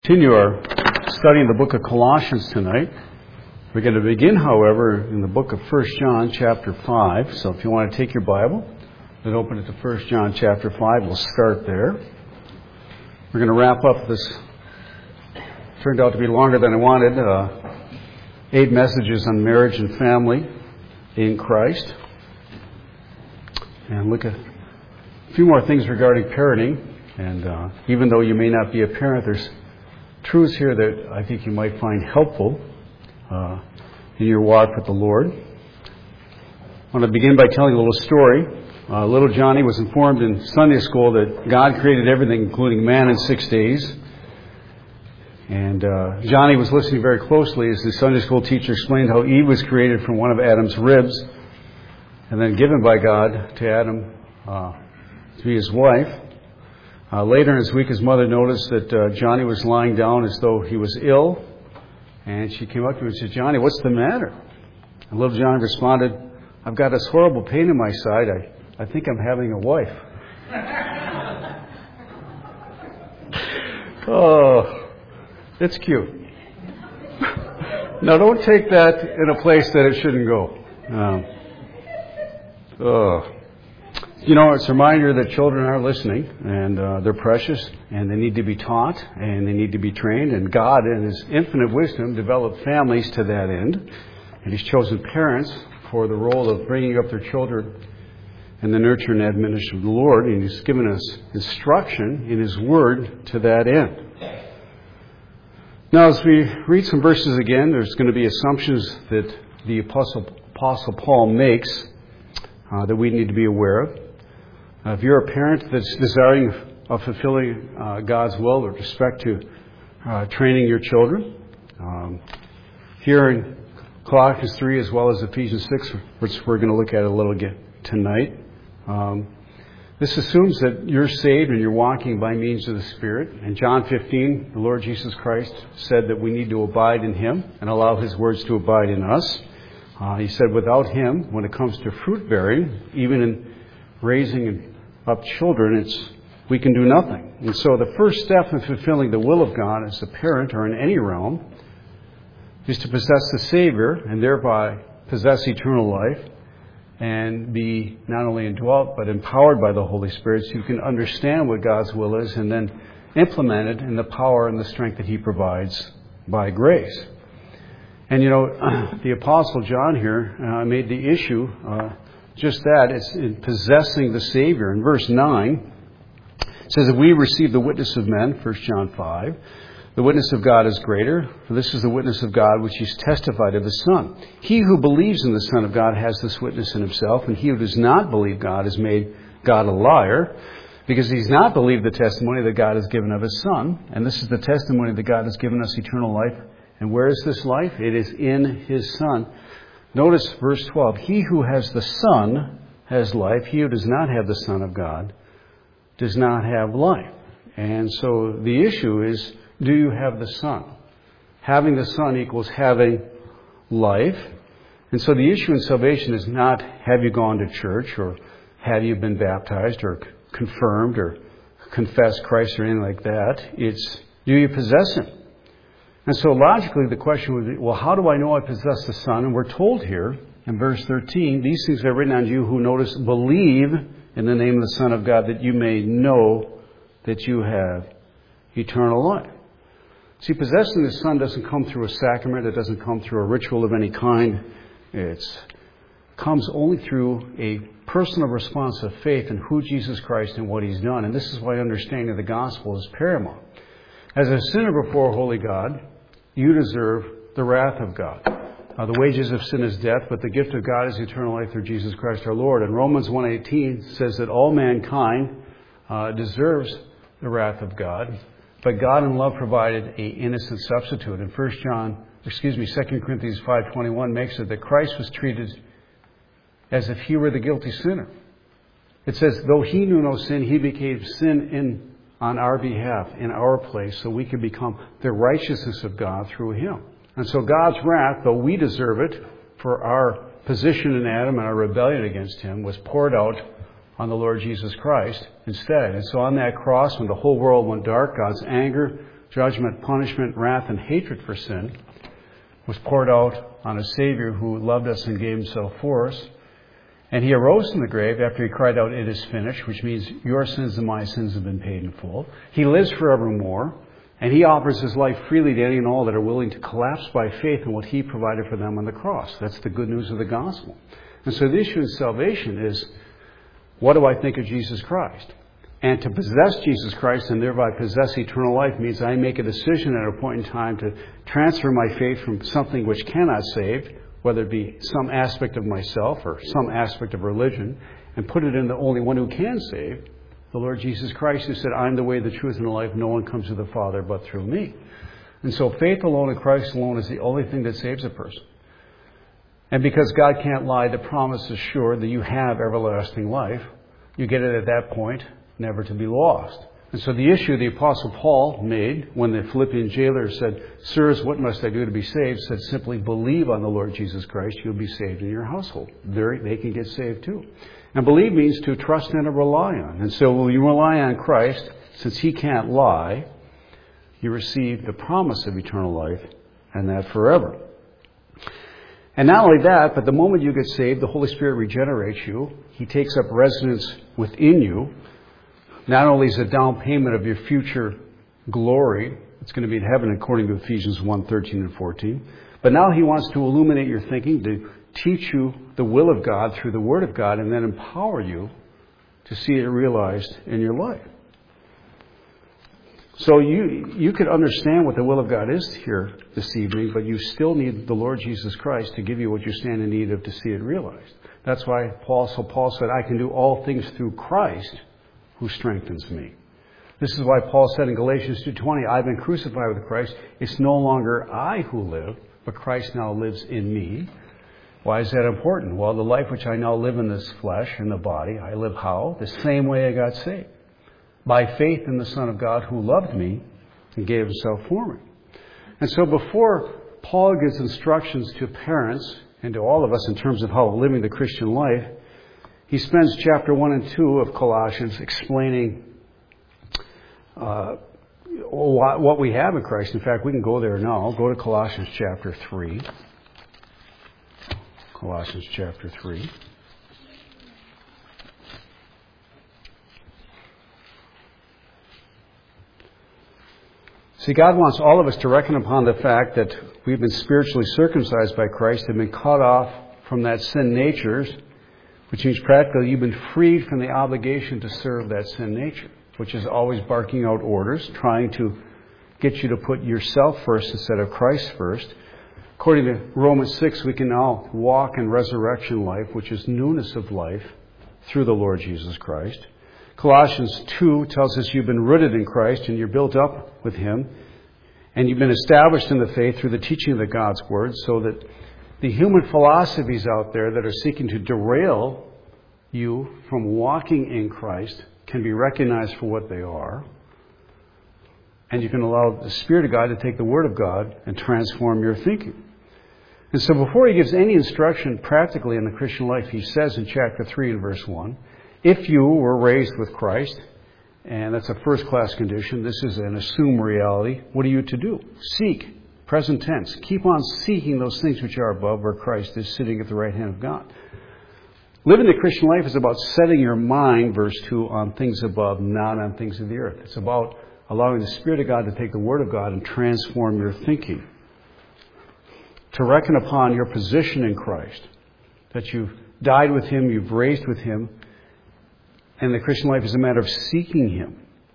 Continue our study in the book of Colossians tonight. We're going to begin, however, in the book of 1 John chapter 5. So if you want to take your Bible and open it to 1 John chapter 5, we'll start there. We're going to wrap up this. Turned out to be longer than I wanted. 8 messages on marriage and family in Christ. And look at a few more things regarding parenting. And even though you may not be a parent, there's truths here that I think you might find helpful in your walk with the Lord. I want to begin by telling a little story. Little Johnny was informed in Sunday school that God created everything, including man, in 6 days. And Johnny was listening very closely as the Sunday school teacher explained how Eve was created from one of Adam's ribs and then given by God to Adam to be his wife. Later in his week, his mother noticed that Johnny was lying down as though he was ill. And she came up to him and said, "Johnny, what's the matter?" And little Johnny responded, "I've got this horrible pain in my side. I think I'm having a wife." Oh, it's cute. Now, don't take that in a place that it shouldn't go. You know, it's a reminder that children are listening, and they're precious, and they need to be taught, and they need to be trained. And God, in His infinite wisdom, developed families to that end. And He's chosen parents for the role of bringing up their children in the nurture and admonition of the Lord. And He's given us instruction in His Word to that end. Now, as we read some verses again, there's going to be assumptions that the Apostle Paul makes that we need to be aware of. If you're a parent that's desiring of fulfilling God's will with respect to training your children, here in Colossians 3 as well as Ephesians 6, which we're going to look at a little bit tonight, this assumes that you're saved and you're walking by means of the Spirit. In John 15, the Lord Jesus Christ said that we need to abide in Him and allow His words to abide in us. He said without Him, when it comes to fruit bearing, even in raising up children, we can do nothing. And so the first step in fulfilling the will of God as a parent or in any realm is to possess the Savior and thereby possess eternal life and be not only indwelt but empowered by the Holy Spirit so you can understand what God's will is and then implement it in the power and the strength that He provides by grace. And you know, the Apostle John here made the issue just that. It's in possessing the Savior. In verse 9, it says that we receive the witness of men, 1 John 5. The witness of God is greater, for this is the witness of God which He's testified of the Son. He who believes in the Son of God has this witness in himself, and he who does not believe God has made God a liar, because he's not believed the testimony that God has given of His Son. And this is the testimony that God has given us eternal life. And where is this life? It is in His Son. Notice verse 12. He who has the Son has life. He who does not have the Son of God does not have life. And so the issue is, do you have the Son? Having the Son equals having life. And so the issue in salvation is not have you gone to church or have you been baptized or confirmed or confessed Christ or anything like that. It's, do you possess Him? And so logically the question would be, well, how do I know I possess the Son? And we're told here in verse 13, these things are written unto you who, notice, believe in the name of the Son of God, that you may know that you have eternal life. See, possessing the Son doesn't come through a sacrament. It doesn't come through a ritual of any kind. It comes only through a personal response of faith in who Jesus Christ and what He's done. And this is why understanding the gospel is paramount. As a sinner before holy God, you deserve the wrath of God. The wages of sin is death, but the gift of God is eternal life through Jesus Christ our Lord. And Romans 1:18 says that all mankind deserves the wrath of God, but God in love provided an innocent substitute. And 2 Corinthians 5:21 makes it that Christ was treated as if He were the guilty sinner. It says, though He knew no sin, He became sin on our behalf, in our place, so we could become the righteousness of God through Him. And so God's wrath, though we deserve it for our position in Adam and our rebellion against Him, was poured out on the Lord Jesus Christ instead. And so on that cross, when the whole world went dark, God's anger judgment, punishment, wrath, and hatred for sin was poured out on a Savior who loved us and gave himself for us. And he arose from the grave after he cried out, "It is finished," which means your sins and my sins have been paid in full. He lives forevermore, and he offers his life freely to any and all that are willing to collapse by faith in what he provided for them on the cross. That's the good news of the gospel. And so the issue of salvation is, what do I think of Jesus Christ? And to possess Jesus Christ and thereby possess eternal life means I make a decision at a point in time to transfer my faith from something which cannot save, whether it be some aspect of myself or some aspect of religion, and put it in the only one who can save, the Lord Jesus Christ, who said, "I'm the way, the truth, and the life. No one comes to the Father but through me." And so faith alone in Christ alone is the only thing that saves a person. And because God can't lie, the promise is sure that you have everlasting life. You get it at that point, never to be lost. And so the issue the Apostle Paul made when the Philippian jailer said, "Sirs, what must I do to be saved?" said simply, believe on the Lord Jesus Christ, you'll be saved in your household. They can get saved too. And believe means to trust and to rely on. And so when you rely on Christ, since he can't lie, you receive the promise of eternal life, and that forever. And not only that, but the moment you get saved, the Holy Spirit regenerates you. He takes up residence within you. Not only is it a down payment of your future glory, it's going to be in heaven according to Ephesians 1:13 and 14, but now he wants to illuminate your thinking, to teach you the will of God through the Word of God, and then empower you to see it realized in your life. So you could understand what the will of God is here this evening, but you still need the Lord Jesus Christ to give you what you stand in need of to see it realized. That's why Paul said, "I can do all things through Christ who strengthens me." This is why Paul said in Galatians 2:20, "I've been crucified with Christ. It's no longer I who live, but Christ now lives in me." Why is that important? Well, the life which I now live in this flesh, in the body, I live how? The same way I got saved. By faith in the Son of God who loved me and gave himself for me. And so before Paul gives instructions to parents and to all of us in terms of how living the Christian life, he spends chapter 1 and 2 of Colossians explaining what we have in Christ. In fact, we can go there now. Go to Colossians chapter 3. Colossians chapter 3. See, God wants all of us to reckon upon the fact that we've been spiritually circumcised by Christ and been cut off from that sin nature, which means practically you've been freed from the obligation to serve that sin nature, which is always barking out orders, trying to get you to put yourself first instead of Christ first. According to Romans 6, we can now walk in resurrection life, which is newness of life through the Lord Jesus Christ. Colossians 2 tells us you've been rooted in Christ and you're built up with him. And you've been established in the faith through the teaching of God's Word, so that the human philosophies out there that are seeking to derail you from walking in Christ can be recognized for what they are. And you can allow the Spirit of God to take the Word of God and transform your thinking. And so before he gives any instruction practically in the Christian life, he says in chapter 3 and verse 1, if you were raised with Christ, and that's a first-class condition, this is an assumed reality, what are you to do? Seek, present tense. Keep on seeking those things which are above, where Christ is sitting at the right hand of God. Living the Christian life is about setting your mind, verse 2, on things above, not on things of the earth. It's about allowing the Spirit of God to take the Word of God and transform your thinking. To reckon upon your position in Christ, that you've died with him, you've raised with him, and the Christian life is a matter of seeking him.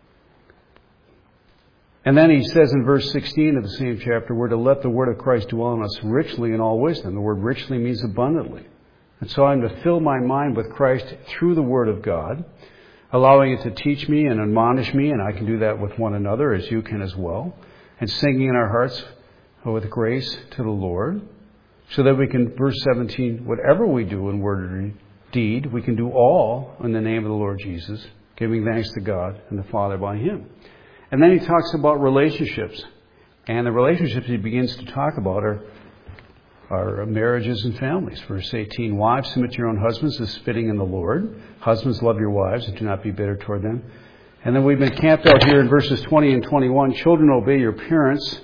And then he says in verse 16 of the same chapter, we're to let the word of Christ dwell in us richly in all wisdom. The word richly means abundantly. And so I'm to fill my mind with Christ through the word of God, allowing it to teach me and admonish me, and I can do that with one another as you can as well, and singing in our hearts with grace to the Lord, so that we can, verse 17, whatever we do in word or deed, we can do all in the name of the Lord Jesus, giving thanks to God and the Father by him. And then he talks about relationships. And the relationships he begins to talk about are marriages and families. Verse 18, wives, submit to your own husbands as fitting in the Lord. Husbands, love your wives and do not be bitter toward them. And then we've been camped out here in verses 20 and 21. Children, obey your parents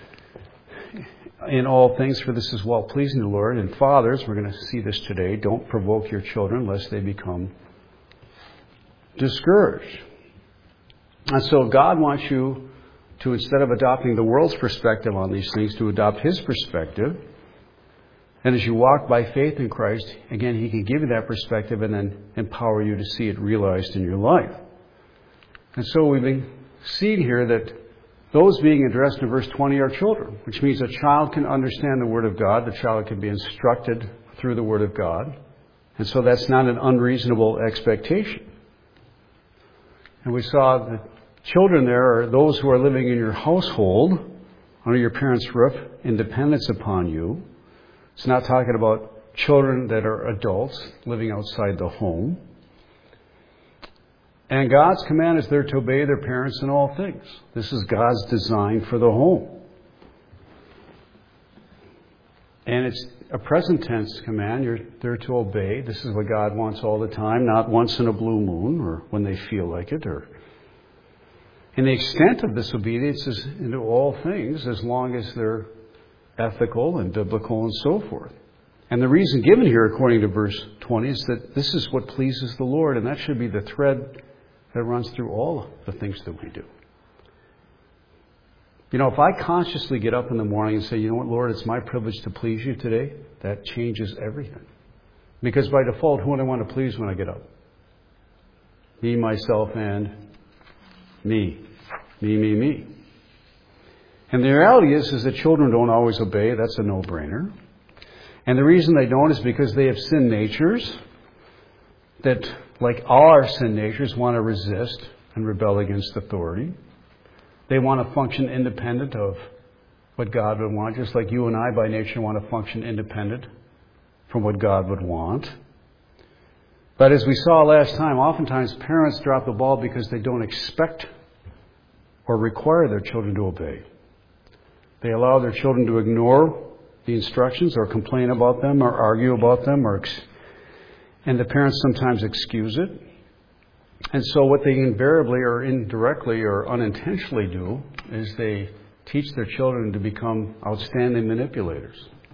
in all things, for this is well-pleasing to the Lord. And fathers, we're going to see this today, don't provoke your children lest they become discouraged. And so God wants you to, instead of adopting the world's perspective on these things, to adopt His perspective. And as you walk by faith in Christ, again, He can give you that perspective and then empower you to see it realized in your life. And so we've been seeing here that those being addressed in verse 20 are children, which means a child can understand the Word of God. The child can be instructed through the Word of God. And so that's not an unreasonable expectation. And we saw that children there are those who are living in your household, under your parents' roof, in dependence upon you. It's not talking about children that are adults living outside the home. And God's command is they're to obey their parents in all things. This is God's design for the home. And it's a present tense command. They're to obey. This is what God wants all the time, not once in a blue moon or when they feel like it. And the extent of this obedience is into all things as long as they're ethical and biblical and so forth. And the reason given here, according to verse 20, is that this is what pleases the Lord, and that should be the thread that runs through all the things that we do. You know, if I consciously get up in the morning and say, you know what, Lord, it's my privilege to please you today, that changes everything. Because by default, who do I want to please when I get up? Me, myself, and me. Me. And the reality is that children don't always obey. That's a no-brainer. And the reason they don't is because they have sin natures that, like all our sin natures, want to resist and rebel against authority. They want to function independent of what God would want, just like you and I by nature want to function independent from what God would want. But as we saw last time, oftentimes parents drop the ball because they don't expect or require their children to obey. They allow their children to ignore the instructions or complain about them or argue about them, and the parents sometimes excuse it. And so what they invariably or indirectly or unintentionally do is they teach their children to become outstanding manipulators.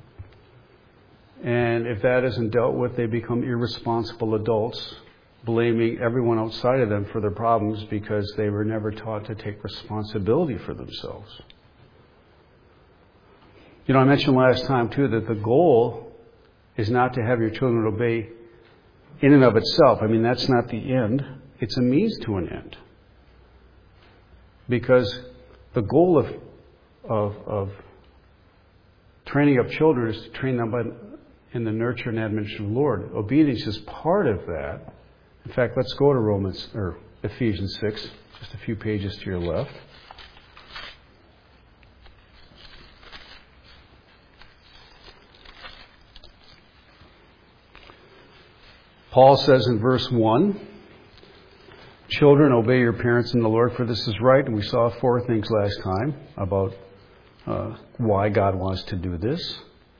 And if that isn't dealt with, they become irresponsible adults, blaming everyone outside of them for their problems because they were never taught to take responsibility for themselves. You know, I mentioned last time, too, that the goal is not to have your children obey in and of itself. I mean, that's not the end. It's a means to an end. Because the goal of training up children is to train them in the nurture and admonition of the Lord. Obedience is part of that. In fact, let's go to Ephesians 6, just a few pages to your left. Paul says in verse 1, children, obey your parents in the Lord, for this is right. And we saw 4 things last time about why God wants to do this.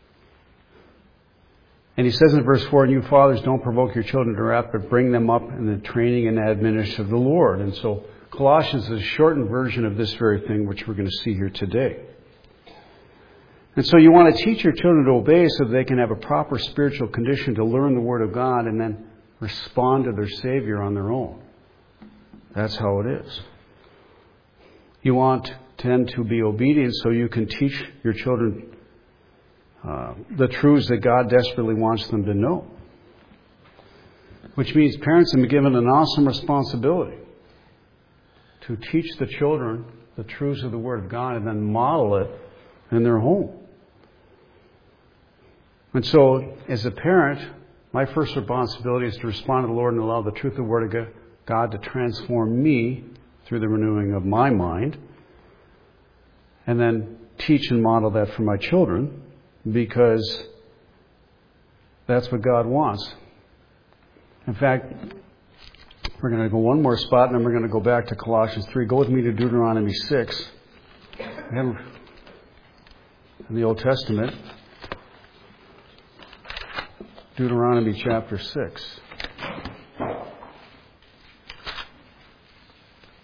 And he says in verse 4, and you fathers, don't provoke your children to wrath, but bring them up in the training and admonition of the Lord. And so Colossians is a shortened version of this very thing, which we're going to see here today. And so you want to teach your children to obey so that they can have a proper spiritual condition to learn the Word of God and then respond to their Savior on their own. That's how it is. You want them to be obedient so you can teach your children the truths that God desperately wants them to know. Which means parents have been given an awesome responsibility to teach the children the truths of the Word of God and then model it in their home. And so, as a parent, my first responsibility is to respond to the Lord and allow the truth of the Word of God to transform me through the renewing of my mind. And then teach and model that for my children, because that's what God wants. In fact, we're going to go one more spot, and then we're going to go back to Colossians 3. Go with me to Deuteronomy 6. In the Old Testament, Deuteronomy chapter 6.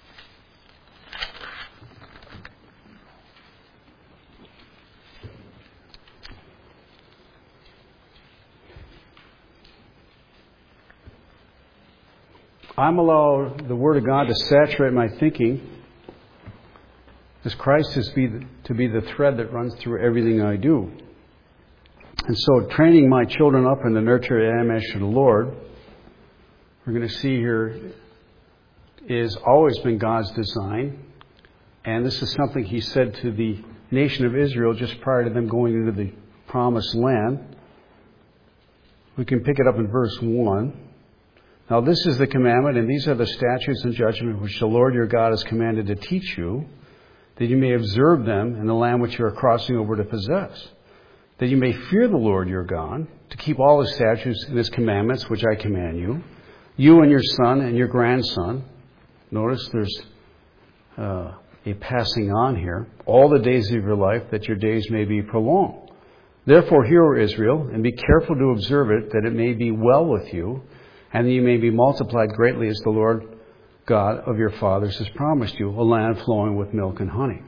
I'm allowed the Word of God to saturate my thinking as Christ is to be the thread that runs through everything I do. And so training my children up in the nurture and admonition of the Lord, we're going to see here, is always been God's design. And this is something He said to the nation of Israel just prior to them going into the promised land. We can pick it up in verse 1. Now this is the commandment, and these are the statutes and judgments which the Lord your God has commanded to teach you, that you may observe them in the land which you are crossing over to possess, that you may fear the Lord your God, to keep all His statutes and His commandments which I command you, you and your son and your grandson. Notice there's a passing on here. All the days of your life, that your days may be prolonged. Therefore hear, O Israel, and be careful to observe it, that it may be well with you, and that you may be multiplied greatly, as the Lord God of your fathers has promised you, a land flowing with milk and honey.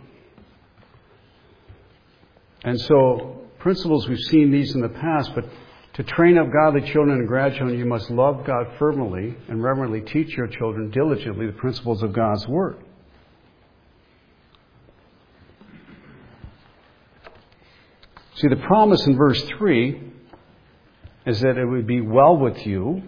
And so, principles, we've seen these in the past, but to train up godly children and grandchildren, you must love God fervently and reverently teach your children diligently the principles of God's Word. See, the promise in verse 3 is that it would be well with you.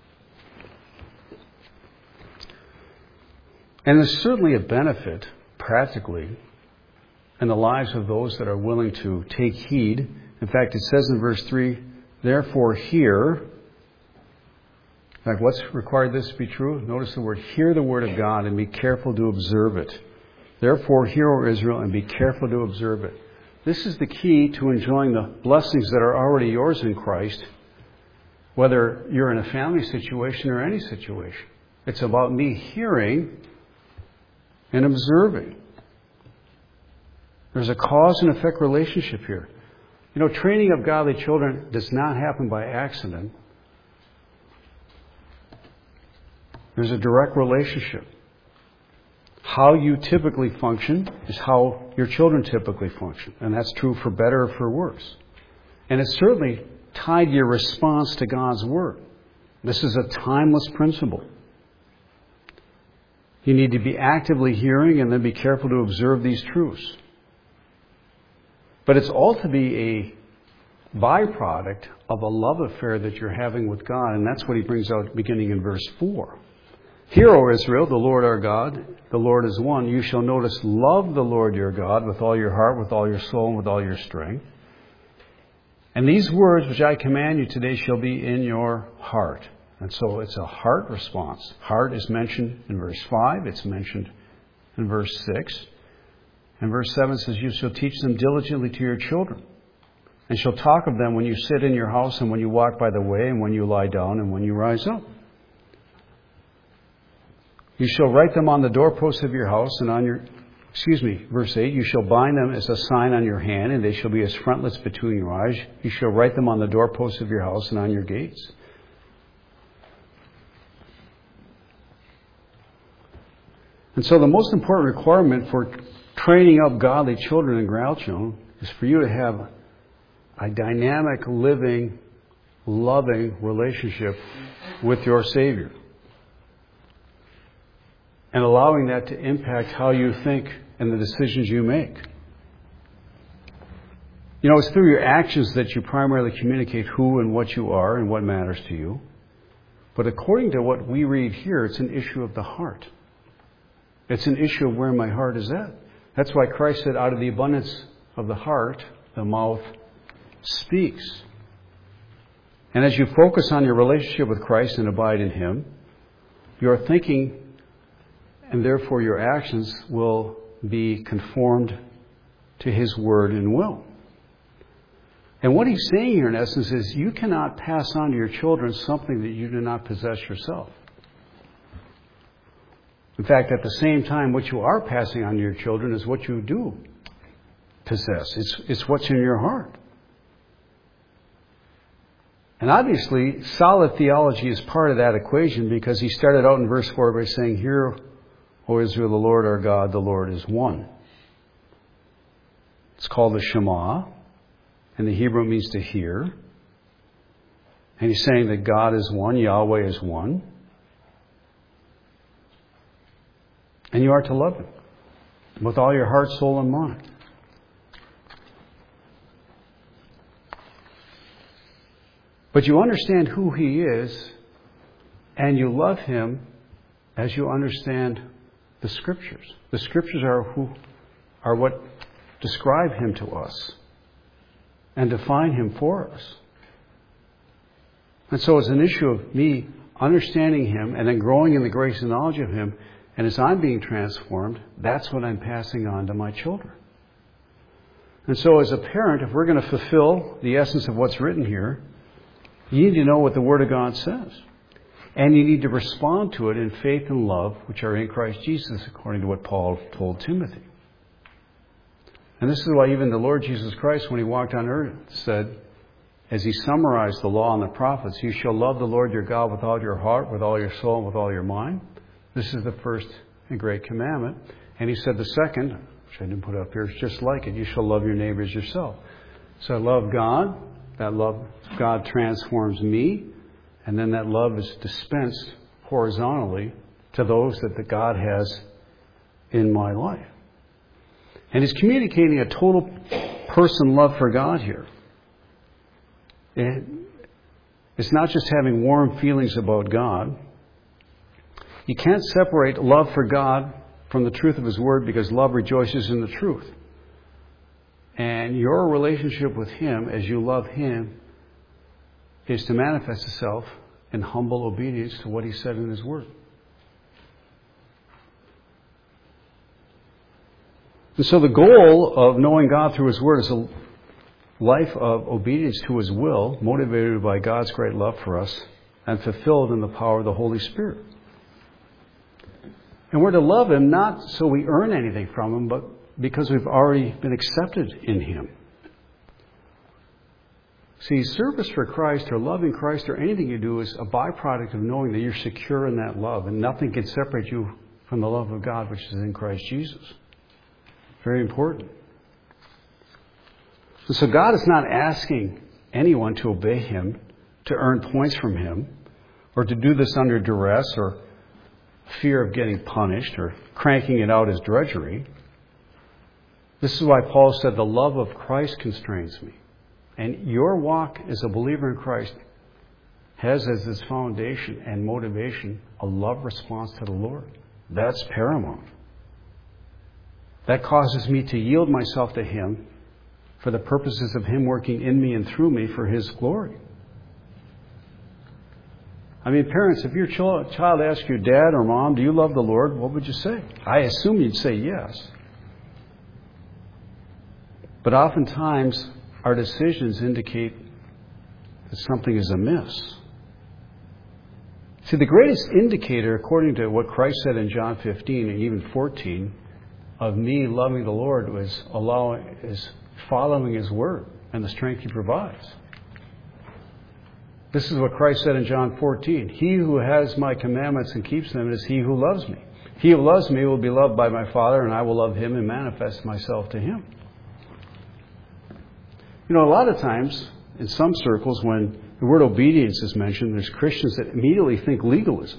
And there's certainly a benefit, practically, in the lives of those that are willing to take heed. In fact, it says in verse 3, therefore hear. In fact, what's required this to be true? Notice the word, hear the word of God and be careful to observe it. Therefore hear, O Israel, and be careful to observe it. This is the key to enjoying the blessings that are already yours in Christ, whether you're in a family situation or any situation. It's about me hearing and observing. There's a cause and effect relationship here. You know, training of godly children does not happen by accident. There's a direct relationship. How you typically function is how your children typically function. And that's true for better or for worse. And it's certainly tied to your response to God's Word. This is a timeless principle. You need to be actively hearing and then be careful to observe these truths. But it's all to be a byproduct of a love affair that you're having with God. And that's what He brings out beginning in verse 4. Hear, O Israel, the Lord our God, the Lord is one. You shall notice, love the Lord your God with all your heart, with all your soul, and with all your strength. And these words which I command you today shall be in your heart. And so it's a heart response. Heart is mentioned in verse 5. It's mentioned in verse 6. And verse 7 says, you shall teach them diligently to your children, and shall talk of them when you sit in your house, and when you walk by the way, and when you lie down, and when you rise up. You shall write them on the doorposts of your house and on your... verse 8, you shall bind them as a sign on your hand, and they shall be as frontlets between your eyes. You shall write them on the doorposts of your house and on your gates. And so the most important requirement for training up godly children and grandchildren is for you to have a dynamic, living, loving relationship with your Savior. And allowing that to impact how you think and the decisions you make. You know, it's through your actions that you primarily communicate who and what you are and what matters to you. But according to what we read here, it's an issue of the heart. It's an issue of where my heart is at. That's why Christ said, out of the abundance of the heart, the mouth speaks. And as you focus on your relationship with Christ and abide in Him, your thinking and therefore your actions will be conformed to His Word and will. And what He's saying here in essence is you cannot pass on to your children something that you do not possess yourself. In fact, at the same time, what you are passing on to your children is what you do possess. It's what's in your heart. And obviously, solid theology is part of that equation, because he started out in verse 4 by saying, hear, O Israel, the Lord our God, the Lord is one. It's called the Shema. In the Hebrew, it means to hear. And he's saying that God is one, Yahweh is one. And you are to love Him with all your heart, soul, and mind. But you understand who He is, and you love Him as you understand the Scriptures. The Scriptures are what describe Him to us and define Him for us. And so it's an issue of me understanding Him and then growing in the grace and knowledge of Him. And as I'm being transformed, that's what I'm passing on to my children. And so as a parent, if we're going to fulfill the essence of what's written here, you need to know what the Word of God says. And you need to respond to it in faith and love, which are in Christ Jesus, according to what Paul told Timothy. And this is why even the Lord Jesus Christ, when He walked on earth, said, as He summarized the law and the prophets, you shall love the Lord your God with all your heart, with all your soul, and with all your mind. This is the first and great commandment. And He said the second, which I didn't put up here, is just like it. You shall love your neighbor as yourself. So I love God. That love of God transforms me. And then that love is dispensed horizontally to those that God has in my life. And He's communicating a total person love for God here. It's not just having warm feelings about God. You can't separate love for God from the truth of His Word, because love rejoices in the truth. And your relationship with Him, as you love Him, is to manifest itself in humble obedience to what He said in His Word. And so the goal of knowing God through His Word is a life of obedience to His will, motivated by God's great love for us, and fulfilled in the power of the Holy Spirit. And we're to love Him not so we earn anything from Him, but because we've already been accepted in Him. See, service for Christ or loving Christ or anything you do is a byproduct of knowing that you're secure in that love, and nothing can separate you from the love of God which is in Christ Jesus. Very important. And so God is not asking anyone to obey Him, to earn points from Him, or to do this under duress or fear of getting punished or cranking it out as drudgery. This is why Paul said, the love of Christ constrains me. And your walk as a believer in Christ has as its foundation and motivation a love response to the Lord. That's paramount. That causes me to yield myself to Him for the purposes of Him working in me and through me for His glory. I mean, parents, if your child asks you, Dad or Mom, do you love the Lord? What would you say? I assume you'd say yes. But oftentimes, our decisions indicate that something is amiss. See, the greatest indicator, according to what Christ said in John 15 and even 14, of me loving the Lord is following His Word and the strength He provides. This is what Christ said in John 14. He who has my commandments and keeps them is he who loves me. He who loves me will be loved by my Father, and I will love him and manifest myself to him. You know, a lot of times, in some circles, when the word obedience is mentioned, there's Christians that immediately think legalism.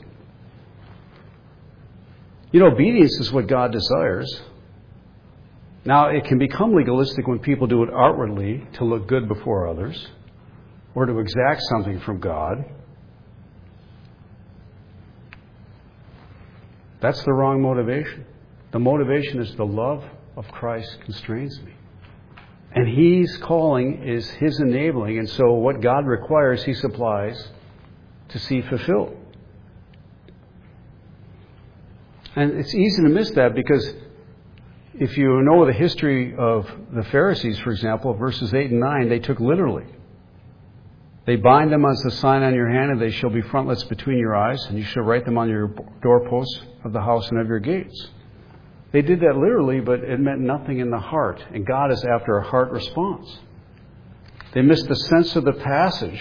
You know, obedience is what God desires. Now, it can become legalistic when people do it outwardly to look good before others, or to exact something from God. That's the wrong motivation. The motivation is the love of Christ constrains me. And His calling is His enabling, and so what God requires, He supplies to see fulfilled. And it's easy to miss that, because if you know the history of the Pharisees, for example, verses 8 and 9, they took literally. They bind them as a sign on your hand, and they shall be frontlets between your eyes, and you shall write them on your doorposts of the house and of your gates. They did that literally, but it meant nothing in the heart, and God is after a heart response. They missed the sense of the passage.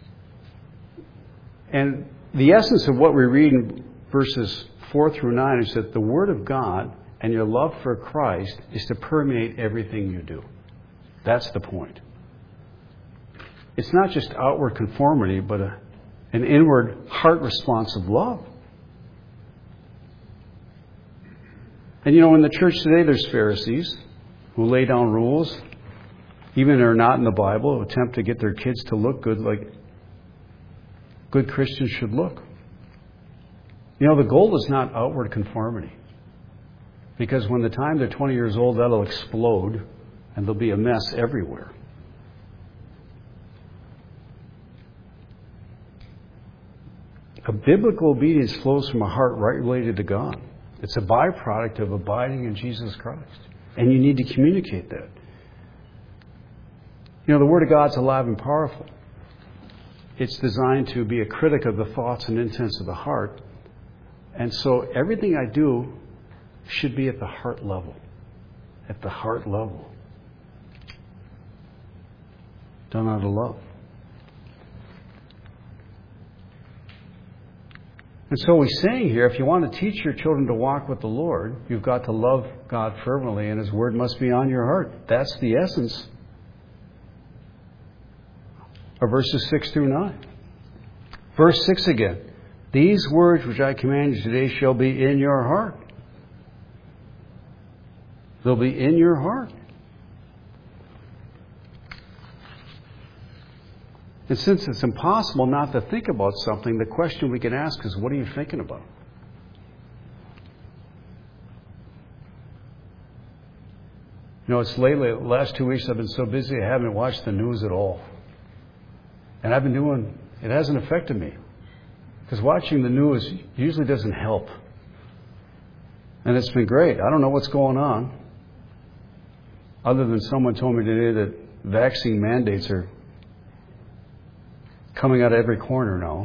And the essence of what we read in verses 4 through 9 is that the Word of God and your love for Christ is to permeate everything you do. That's the point. It's not just outward conformity, but an inward heart response of love. And in the church today, there's Pharisees who lay down rules, even they're not in the Bible, who attempt to get their kids to look good like good Christians should look. The goal is not outward conformity. Because when the time they're 20 years old, that'll explode and there'll be a mess everywhere. A biblical obedience flows from a heart right related to God. It's a byproduct of abiding in Jesus Christ. And you need to communicate that. The Word of God's alive and powerful. It's designed to be a critic of the thoughts and intents of the heart. And so everything I do should be at the heart level. At the heart level. Done out of love. And so he's saying here, if you want to teach your children to walk with the Lord, you've got to love God fervently, and His Word must be on your heart. That's the essence of verses 6 through 9. Verse 6 again. These words which I command you today shall be in your heart. They'll be in your heart. And since it's impossible not to think about something, the question we can ask is, what are you thinking about? It's lately, the last 2 weeks I've been so busy I haven't watched the news at all. And it hasn't affected me. Because watching the news usually doesn't help. And it's been great. I don't know what's going on. Other than someone told me today that vaccine mandates are coming out of every corner now.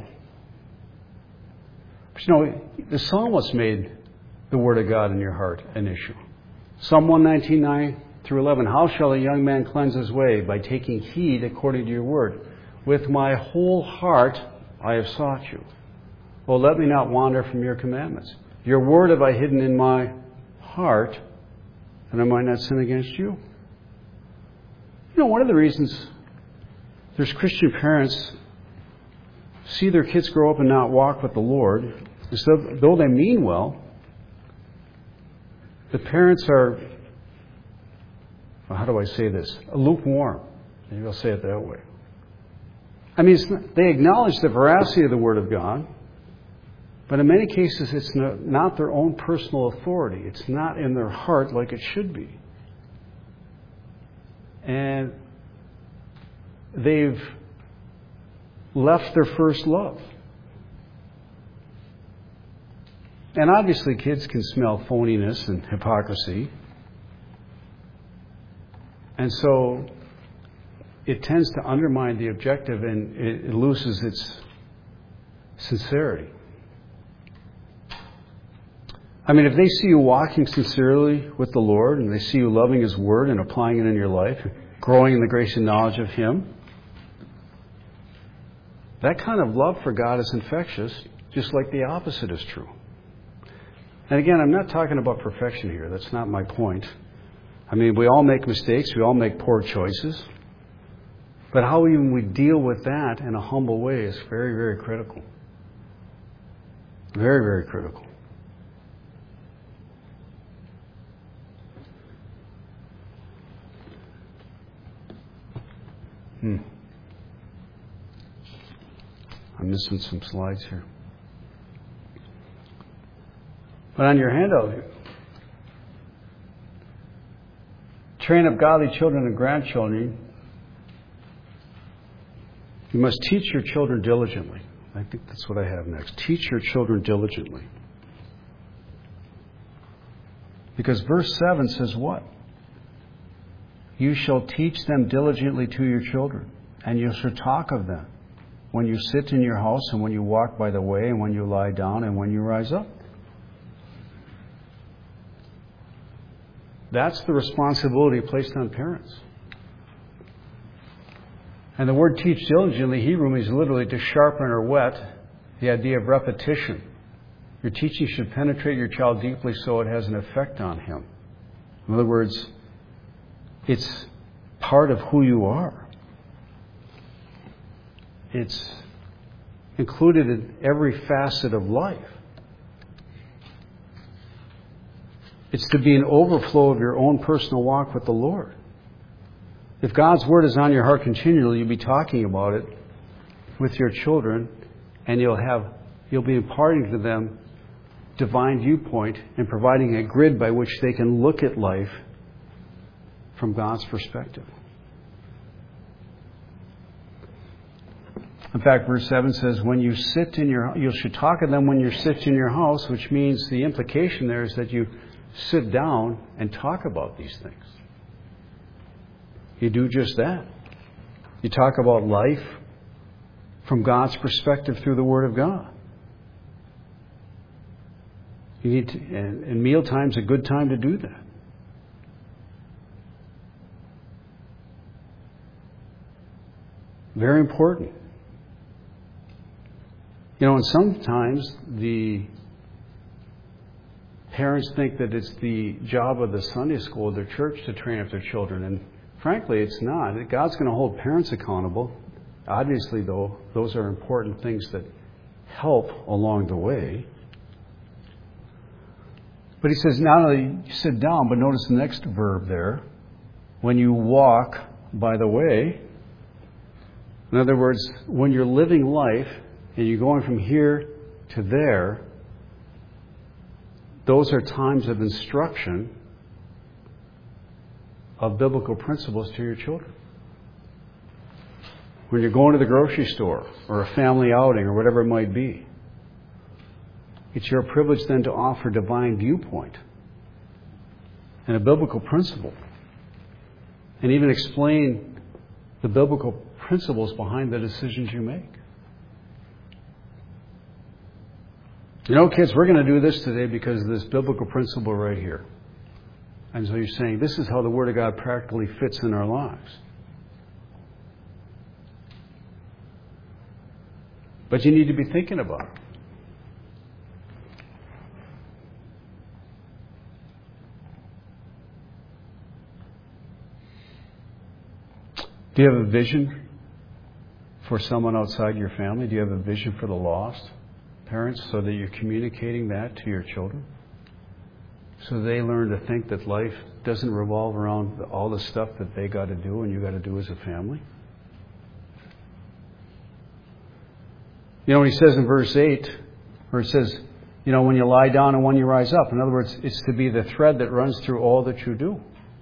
But the psalmist made the Word of God in your heart an issue. Psalm 119, 9 through 11. How shall a young man cleanse his way? By taking heed according to your word. With my whole heart I have sought you. Oh, let me not wander from your commandments. Your word have I hidden in my heart, that I might not sin against you. One of the reasons there's Christian parents see their kids grow up and not walk with the Lord is that though they mean well, the parents are, how do I say this, lukewarm. Maybe I'll say it that way. They acknowledge the veracity of the Word of God, but in many cases it's not their own personal authority. It's not in their heart like it should be. And they've left their first love. And obviously kids can smell phoniness and hypocrisy. And so it tends to undermine the objective and it loses its sincerity. If they see you walking sincerely with the Lord and they see you loving His Word and applying it in your life, growing in the grace and knowledge of Him, that kind of love for God is infectious, just like the opposite is true. And again, I'm not talking about perfection here. That's not my point. We all make mistakes. We all make poor choices. But how even we deal with that in a humble way is very, very critical. Very, very critical. I'm missing some slides here. But on your handout, train up godly children and grandchildren. You must teach your children diligently. I think that's what I have next. Teach your children diligently. Because verse 7 says what? You shall teach them diligently to your children, and you shall talk of them when you sit in your house and when you walk by the way and when you lie down and when you rise up. That's the responsibility placed on parents. And the word teach diligently, Hebrew, means literally to sharpen or whet, the idea of repetition. Your teaching should penetrate your child deeply so it has an effect on him. In other words, it's part of who you are. It's included in every facet of life. It's to be an overflow of your own personal walk with the Lord. If God's Word is on your heart continually, you'll be talking about it with your children, and you'll be imparting to them divine viewpoint and providing a grid by which they can look at life from God's perspective. In fact, verse 7 says, you should talk of them when you sit in your house, which means the implication there is that you sit down and talk about these things. You do just that. You talk about life from God's perspective through the Word of God. You need to, and mealtime's a good time to do that. Very important. And sometimes the parents think that it's the job of the Sunday school, their church, to train up their children. And frankly, it's not. God's going to hold parents accountable. Obviously, though, those are important things that help along the way. But he says, not only sit down, but notice the next verb there. When you walk by the way. In other words, when you're living life and you're going from here to there, those are times of instruction of biblical principles to your children. When you're going to the grocery store or a family outing or whatever it might be, it's your privilege then to offer divine viewpoint and a biblical principle, and even explain the biblical principles behind the decisions you make. Kids, we're going to do this today because of this biblical principle right here. And so you're saying this is how the Word of God practically fits in our lives. But you need to be thinking about it. Do you have a vision for someone outside your family? Do you have a vision for the lost? Parents, so that you're communicating that to your children? So they learn to think that life doesn't revolve around all the stuff that they got to do and you got to do as a family? When he says in verse 8, where it says, when you lie down and when you rise up. In other words, it's to be the thread that runs through all that you do.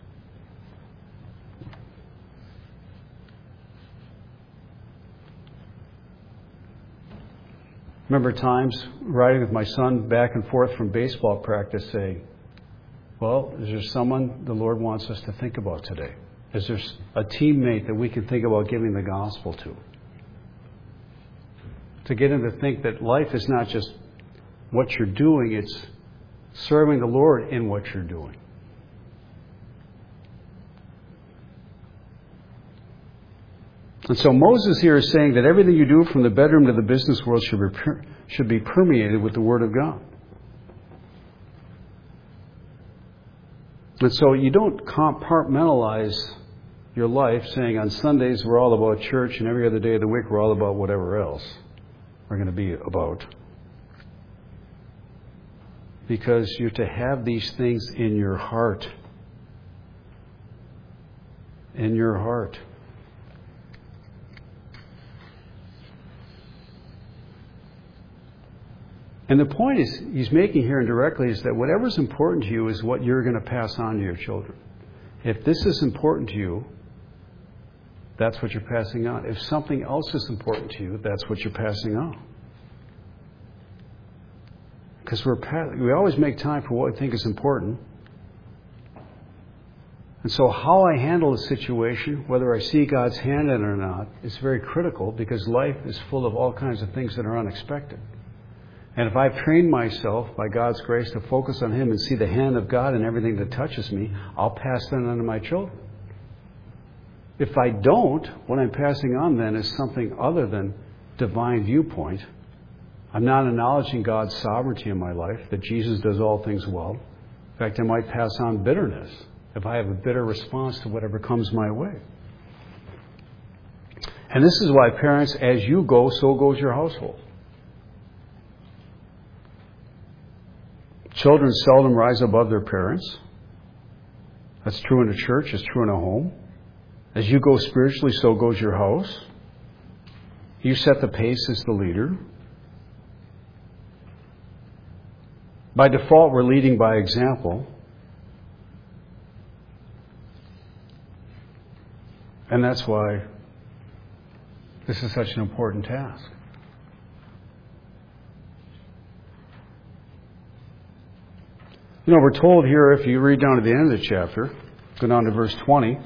Remember times riding with my son back and forth from baseball practice saying, well, is there someone the Lord wants us to think about today? Is there a teammate that we can think about giving the gospel to? To get him to think that life is not just what you're doing, it's serving the Lord in what you're doing. And so Moses here is saying that everything you do from the bedroom to the business world should be permeated with the Word of God. And so you don't compartmentalize your life saying on Sundays we're all about church and every other day of the week we're all about whatever else we're going to be about. Because you're to have these things in your heart. In your heart. And the point he's making here indirectly is that whatever's important to you is what you're going to pass on to your children. If this is important to you, that's what you're passing on. If something else is important to you, that's what you're passing on. Because we always make time for what we think is important. And so how I handle a situation, whether I see God's hand in it or not, is very critical because life is full of all kinds of things that are unexpected. And if I've trained myself by God's grace to focus on Him and see the hand of God in everything that touches me, I'll pass that on to my children. If I don't, what I'm passing on then is something other than divine viewpoint. I'm not acknowledging God's sovereignty in my life, that Jesus does all things well. In fact, I might pass on bitterness if I have a bitter response to whatever comes my way. And this is why parents, as you go, so goes your household. Children seldom rise above their parents. That's true in a church. It's true in a home. As you go spiritually, so goes your house. You set the pace as the leader. By default, we're leading by example. And that's why this is such an important task. You know, we're told here, if you read down to the end of the chapter, go down to verse 20.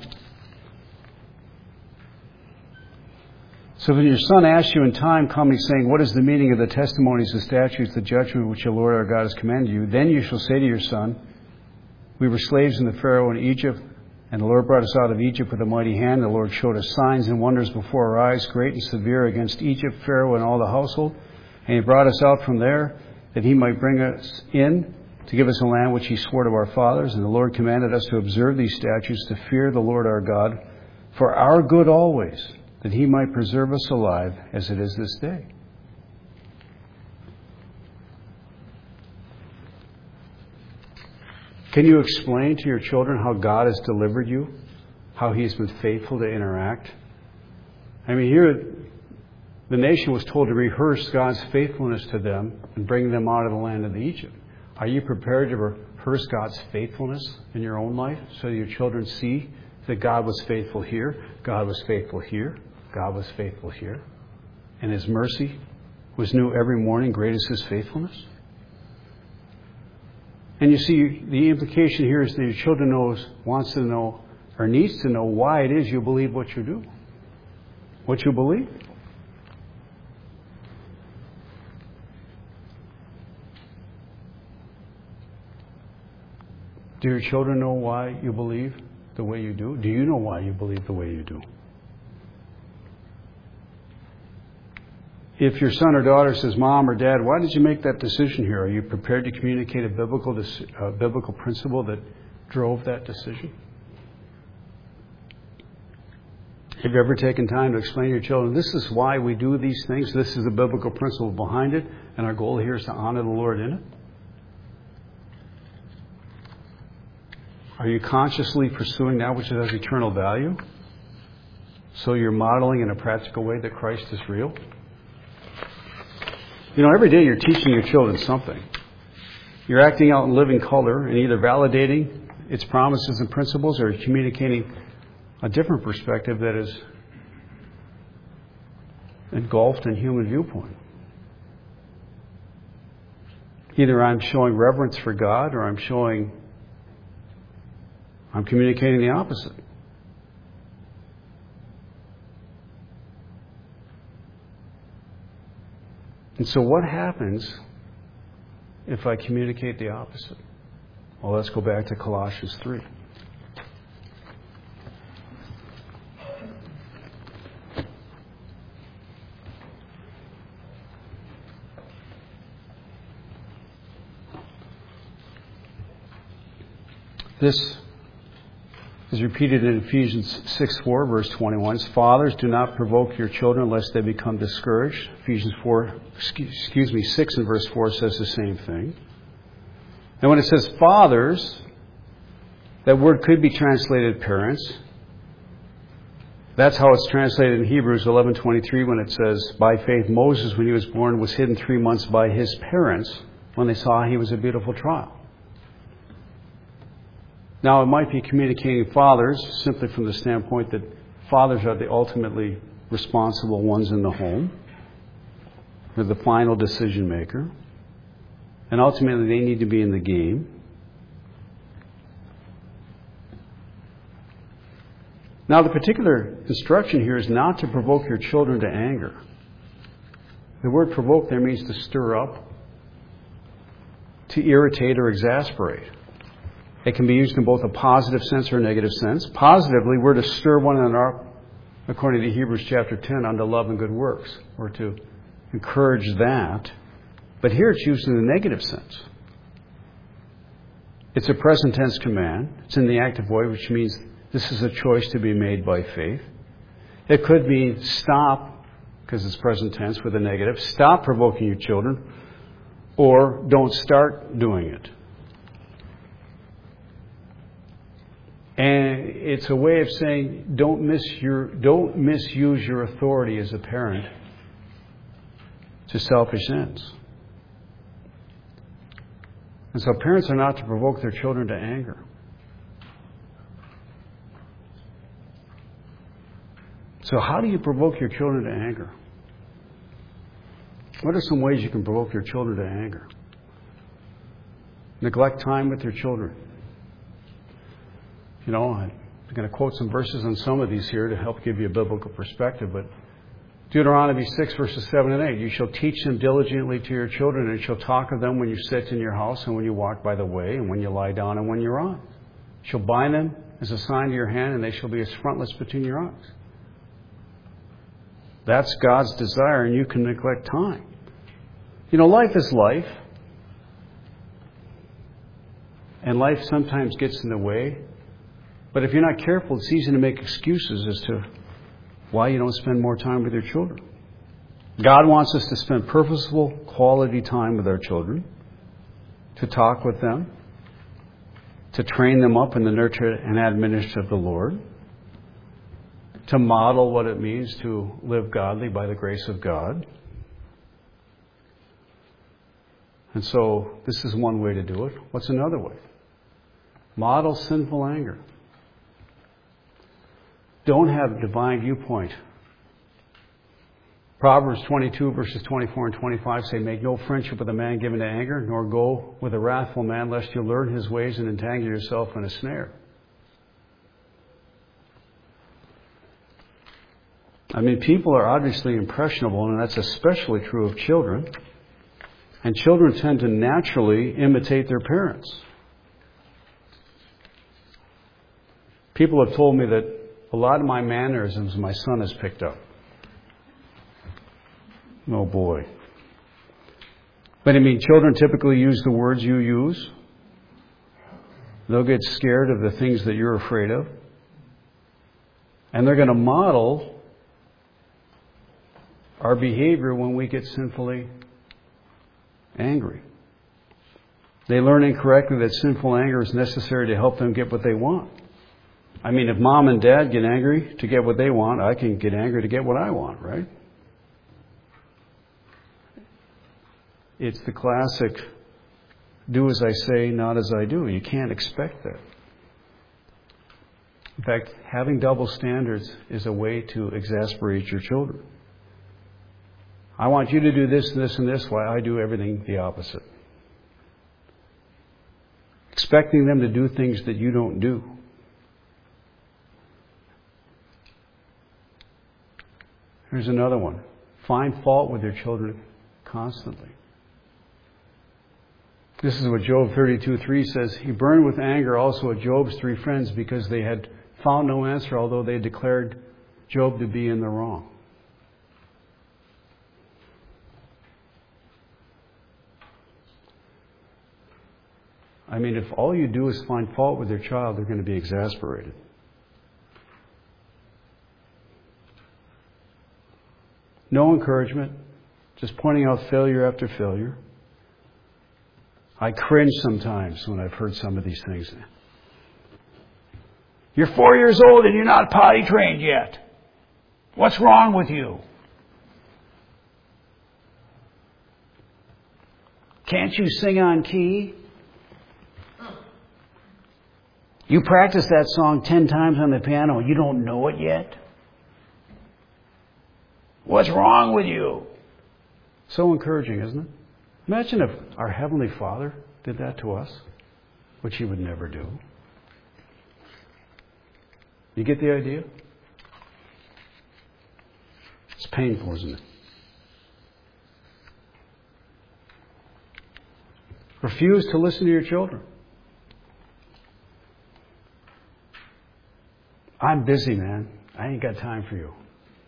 So when your son asks you in time coming, saying, what is the meaning of the testimonies, the statutes, the judgment which the Lord our God has commanded you? Then you shall say to your son, we were slaves in the Pharaoh in Egypt, and the Lord brought us out of Egypt with a mighty hand. The Lord showed us signs and wonders before our eyes, great and severe, against Egypt, Pharaoh, and all the household. And he brought us out from there, that he might bring us in to give us a land which he swore to our fathers. And the Lord commanded us to observe these statutes, to fear the Lord our God, for our good always, that he might preserve us alive as it is this day. Can you explain to your children how God has delivered you? How he has been faithful to interact? I mean, here the nation was told to rehearse God's faithfulness to them and bring them out of the land of Egypt. Are you prepared to rehearse God's faithfulness in your own life so your children see that God was faithful here, God was faithful here, God was faithful here, and his mercy was new every morning, great is his faithfulness? And you see, the implication here is that your children wants to know, or needs to know why it is you believe what you do, what you believe. Do your children know why you believe the way you do? Do you know why you believe the way you do? If your son or daughter says, Mom or Dad, why did you make that decision here? Are you prepared to communicate a biblical principle that drove that decision? Have you ever taken time to explain to your children, this is why we do these things, this is the biblical principle behind it, and our goal here is to honor the Lord in it? Are you consciously pursuing that which has eternal value? So you're modeling in a practical way that Christ is real? You know, every day you're teaching your children something. You're acting out in living color and either validating its promises and principles or communicating a different perspective that is engulfed in human viewpoint. Either I'm showing reverence for God or I'm communicating the opposite. And so what happens if I communicate the opposite? Well, let's go back to Colossians 3. This is repeated in Ephesians 6:4, verse 21. Fathers, do not provoke your children lest they become discouraged. Ephesians 6 and verse 4 says the same thing. And when it says fathers, that word could be translated parents. That's how it's translated in Hebrews 11:23 when it says, by faith Moses, when he was born, was hidden 3 months by his parents when they saw he was a beautiful child. Now, it might be communicating fathers simply from the standpoint that fathers are the ultimately responsible ones in the home. They're the final decision maker. And ultimately, they need to be in the game. Now, the particular instruction here is not to provoke your children to anger. The word provoke there means to stir up, to irritate or exasperate. It can be used in both a positive sense or a negative sense. Positively, we're to stir one another up, according to Hebrews chapter 10, unto love and good works. We're to encourage that. But here it's used in the negative sense. It's a present tense command. It's in the active way, which means this is a choice to be made by faith. It could mean stop, because it's present tense with a negative. Stop provoking your children, or don't start doing it. And it's a way of saying don't misuse your authority as a parent to selfish ends. And so parents are not to provoke their children to anger. So how do you provoke your children to anger? What are some ways you can provoke your children to anger? Neglect time with your children. You know, I'm going to quote some verses on some of these here to help give you a biblical perspective, but Deuteronomy 6, verses 7 and 8. You shall teach them diligently to your children, and you shall talk of them when you sit in your house and when you walk by the way and when you lie down and when you rise. You shall bind them as a sign to your hand, and they shall be as frontlets between your eyes. That's God's desire, and you can neglect time. You know, life is life. And life sometimes gets in the way. But if you're not careful, it's easy to make excuses as to why you don't spend more time with your children. God wants us to spend purposeful, quality time with our children, to talk with them, to train them up in the nurture and admonition of the Lord, to model what it means to live godly by the grace of God. And so this is one way to do it. What's another way? Model sinful anger. Don't have a divine viewpoint. Proverbs 22, verses 24 and 25 say, make no friendship with a man given to anger, nor go with a wrathful man, lest you learn his ways and entangle yourself in a snare. I mean, people are obviously impressionable, and that's especially true of children. And children tend to naturally imitate their parents. People have told me that a lot of my mannerisms my son has picked up. Oh boy. But I mean, children typically use the words you use. They'll get scared of the things that you're afraid of. And they're going to model our behavior when we get sinfully angry. They learn incorrectly that sinful anger is necessary to help them get what they want. I mean, if mom and dad get angry to get what they want, I can get angry to get what I want, right? It's the classic, do as I say, not as I do. You can't expect that. In fact, having double standards is a way to exasperate your children. I want you to do this, this, and this, while I do everything the opposite. Expecting them to do things that you don't do. Here's another one. Find fault with your children constantly. This is what Job 32:3 says. He burned with anger also at Job's three friends because they had found no answer, although they declared Job to be in the wrong. I mean, if all you do is find fault with your child, they're going to be exasperated. No encouragement, just pointing out failure after failure. I cringe sometimes when I've heard some of these things. You're 4 years old and you're not potty trained yet. What's wrong with you? Can't you sing on key? You practiced that song 10 times on the piano. You don't know it yet? What's wrong with you? So encouraging, isn't it? Imagine if our Heavenly Father did that to us, which He would never do. You get the idea? It's painful, isn't it? Refuse to listen to your children. I'm busy, man. I ain't got time for you.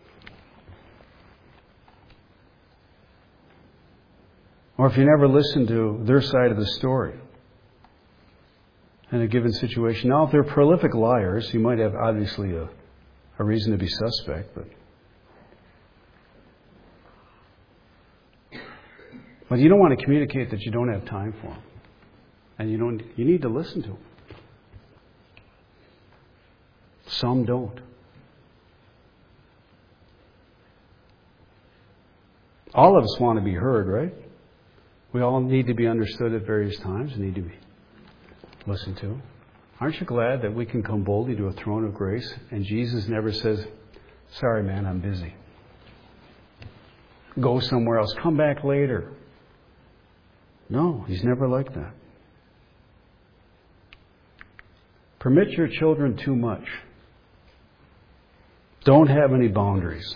Or if you never listen to their side of the story in a given situation. Now, if they're prolific liars, you might have obviously a reason to be suspect, but you don't want to communicate that you don't have time for them. And you need to listen to them. Some don't. All of us want to be heard, right? We all need to be understood at various times, need to be listened to. Aren't you glad that we can come boldly to a throne of grace and Jesus never says, sorry man, I'm busy. Go somewhere else. Come back later. No, He's never like that. Permit your children too much. Don't have any boundaries.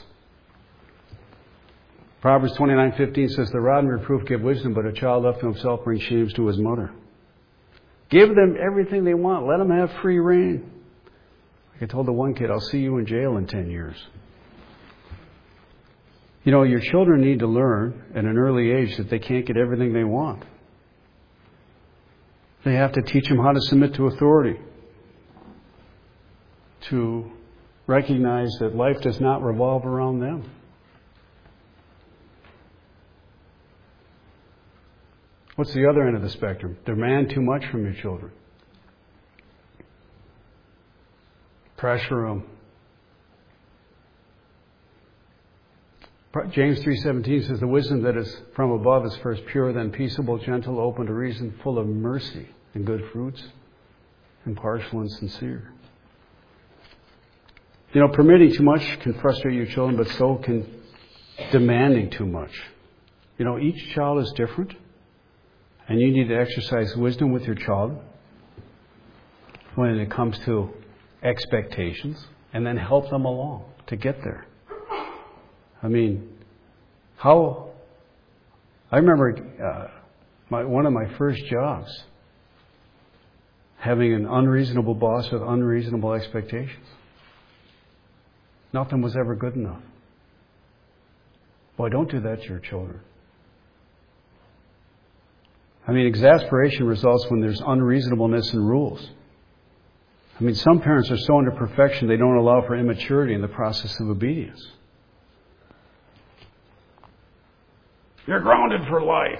Proverbs 29:15 says, the rod and reproof give wisdom, but a child left to himself brings shame to his mother. Give them everything they want. Let them have free rein. Like I told the one kid, I'll see you in jail in 10 years. You know, your children need to learn at an early age that they can't get everything they want. They have to teach them how to submit to authority, to recognize that life does not revolve around them. What's the other end of the spectrum? Demand too much from your children. Pressure them. James 3:17 says, the wisdom that is from above is first pure, then peaceable, gentle, open to reason, full of mercy and good fruits, impartial and sincere. You know, permitting too much can frustrate your children, but so can demanding too much. You know, each child is different, and you need to exercise wisdom with your child when it comes to expectations, and then help them along to get there. I mean, I remember one of my first jobs having an unreasonable boss with unreasonable expectations. Nothing was ever good enough. Boy, don't do that to your children. I mean, exasperation results when there's unreasonableness in rules. I mean, some parents are so into perfection they don't allow for immaturity in the process of obedience. You're grounded for life.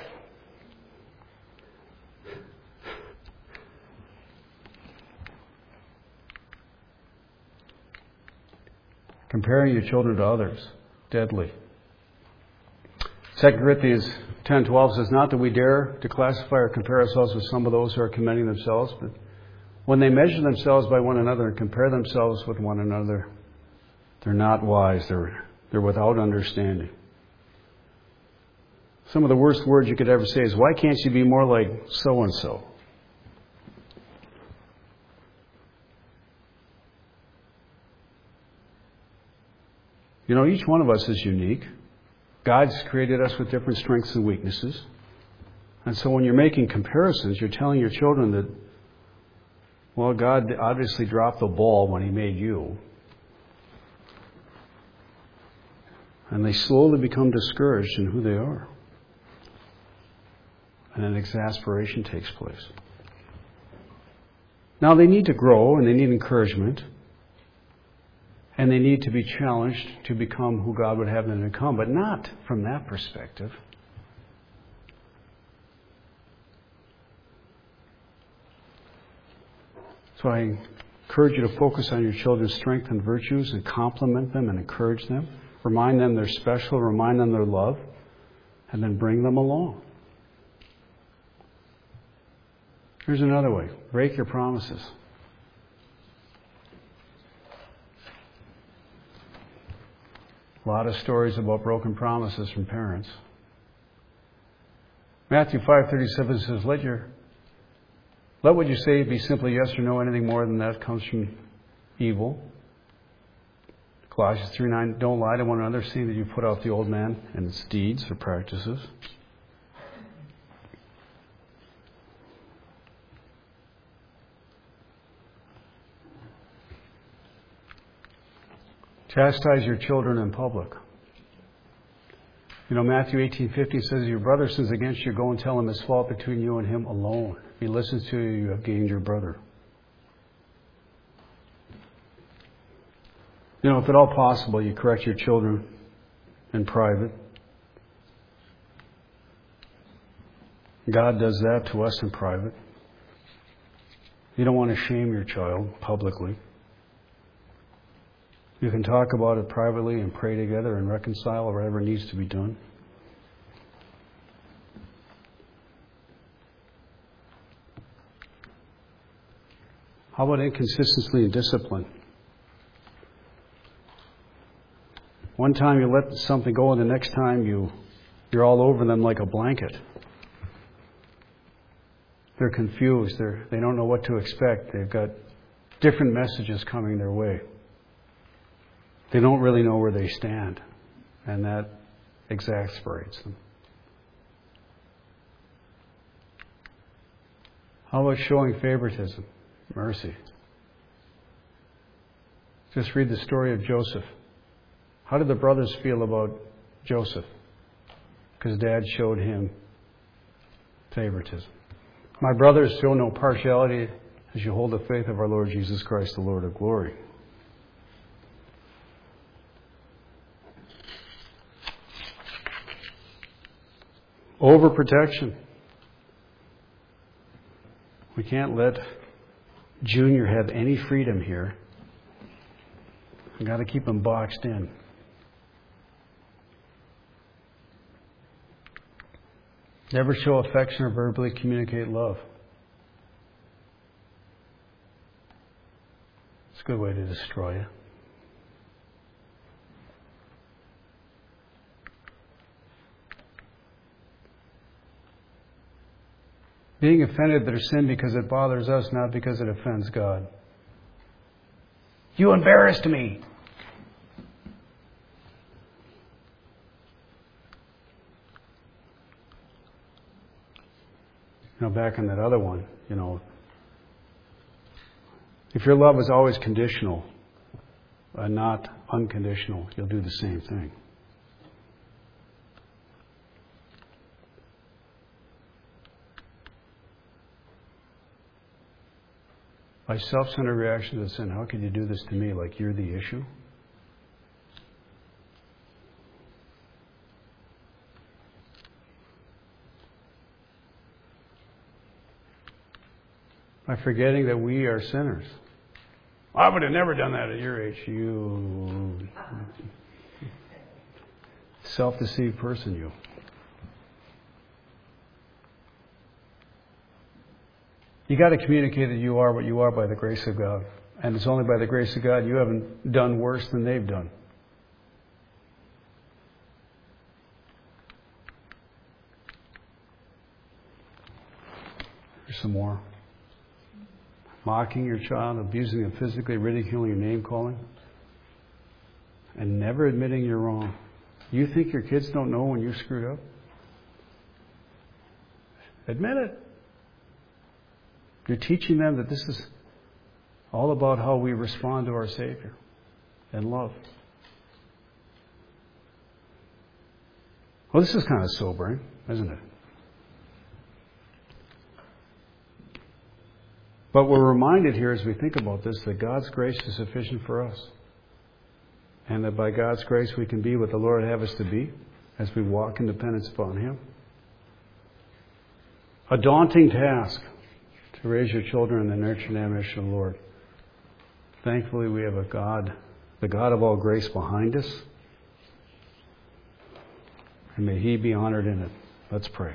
Comparing your children to others, deadly. 2 Corinthians 10:12 says, not that we dare to classify or compare ourselves with some of those who are commending themselves, but when they measure themselves by one another and compare themselves with one another, they're not wise. They're without understanding. Some of the worst words you could ever say is, why can't you be more like so-and-so? You know, each one of us is unique. God's created us with different strengths and weaknesses. And so when you're making comparisons, you're telling your children that, well, God obviously dropped the ball when He made you. And they slowly become discouraged in who they are. And an exasperation takes place. Now they need to grow and they need encouragement. And they need to be challenged to become who God would have them to become, but not from that perspective. So I encourage you to focus on your children's strengths and virtues and compliment them and encourage them. Remind them they're special, remind them they're loved, and then bring them along. Here's another way. Break your promises. A lot of stories about broken promises from parents. Matthew 5:37 says, let what you say be simply yes or no. Anything more than that comes from evil. Colossians 3:9, don't lie to one another, seeing that you put out the old man and its deeds or practices. Chastise your children in public. You know, Matthew 18:50 says, if your brother sins against you, go and tell him his fault between you and him alone. If he listens to you, you have gained your brother. You know, if at all possible, you correct your children in private. God does that to us in private. You don't want to shame your child publicly. You can talk about it privately and pray together and reconcile or whatever needs to be done. How about inconsistency in discipline? One time you let something go, and the next time you're all over them like a blanket. They're confused. They don't know what to expect. They've got different messages coming their way. They don't really know where they stand, and that exasperates them. How about showing favoritism? Mercy. Just read the story of Joseph. How did the brothers feel about Joseph? Because Dad showed him favoritism. My brothers, show no partiality as you hold the faith of our Lord Jesus Christ, the Lord of glory. Overprotection. We can't let Junior have any freedom here. We've got to keep him boxed in. Never show affection or verbally communicate love. It's a good way to destroy you. Being offended that a sin because it bothers us, not because it offends God. You embarrassed me. Back on that other one, if your love is always conditional and not unconditional, you'll do the same thing. By self-centered reaction to sin, how could you do this to me like you're the issue? By forgetting that we are sinners. I would have never done that at your age. You self-deceived person, you. You got to communicate that you are what you are by the grace of God. And it's only by the grace of God you haven't done worse than they've done. There's some more. Mocking your child, abusing them physically, ridiculing your name calling, and never admitting you're wrong. You think your kids don't know when you screwed up? Admit it. You're teaching them that this is all about how we respond to our Savior and love. Well, this is kind of sobering, isn't it? But we're reminded here as we think about this that God's grace is sufficient for us. And that by God's grace we can be what the Lord would have us to be as we walk in dependence upon Him. A daunting task to raise your children in the nurture and admonition of the Lord. Thankfully we have a God, the God of all grace behind us. And may He be honored in it. Let's pray.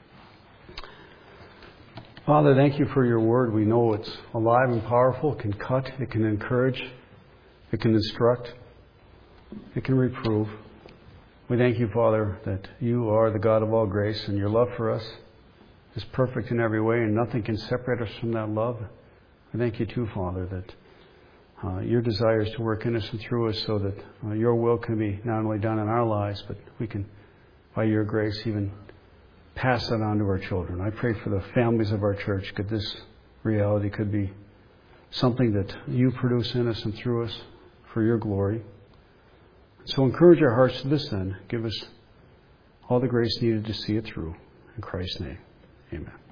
Father, thank you for your word. We know it's alive and powerful. It can cut. It can encourage. It can instruct. It can reprove. We thank you, Father, that you are the God of all grace and your love for us is perfect in every way and nothing can separate us from that love. We thank you, too, Father, that your desire is to work in us and through us so that your will can be not only done in our lives, but we can, by your grace, even pass that on to our children. I pray for the families of our church that this reality could be something that you produce in us and through us for your glory. So encourage our hearts to this end. Give us all the grace needed to see it through. In Christ's name, amen.